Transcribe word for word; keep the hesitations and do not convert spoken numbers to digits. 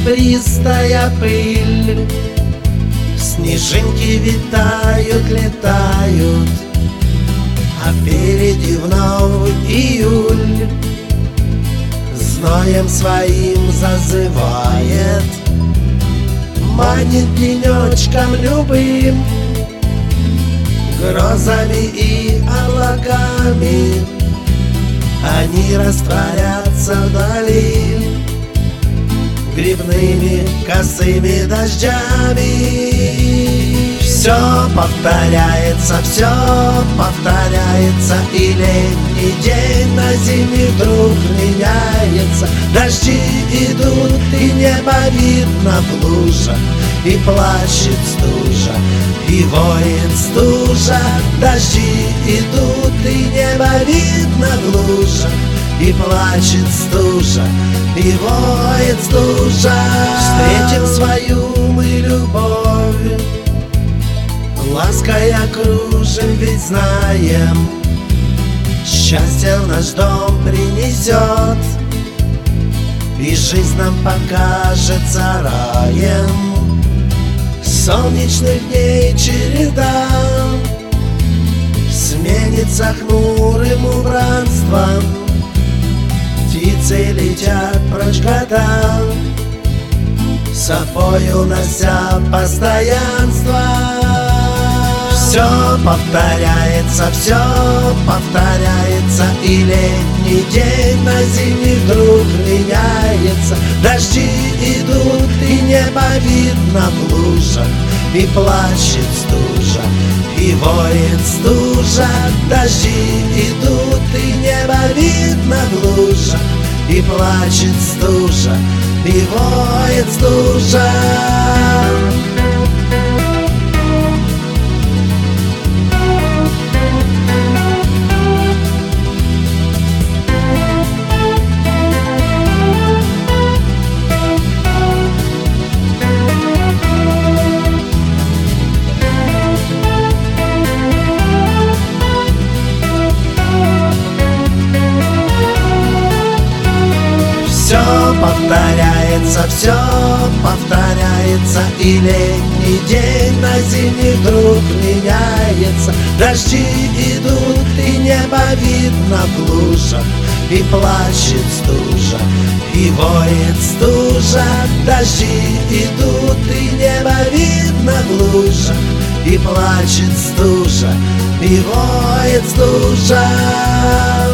серебристая пыль. Снежинки витают, летают, а впереди вновь июль. Зноем своим зазывает, манит денечком любым, грозами и облаками они растворятся вдали, грибными косыми дождями. Все повторяется, все повторяется, и летний день на зимний вдруг меняется. Дожди идут, и небо видно в лужах, и плачет стужа, и воет стужа. Дожди идут, и небо видно в лужах, и плачет стужа, и воет стужа. Встретим свою мы любовь, лаской окружим, ведь знаем, счастье в наш дом принесет, и жизнь нам покажется раем. Солнечных дней череда сменится хмурым убранством, птицы летят прочь года, собой унося постоянство. Все повторяется, все повторяется, и летний день на зимний вдруг меняется. Дожди идут, и небо видно в лужах, и плачет стужа, и воет стужа. Дожди идут, и небо видно в лужах, и плачет стужа, и воет стужа. Все повторяется, все повторяется, и летний день на зимний вдруг меняется. Дожди идут, и небо видно в лужах, и плачет стужа, и воет стужа. Дожди идут, и небо видно в лужах, и плачет стужа, и воет стужа.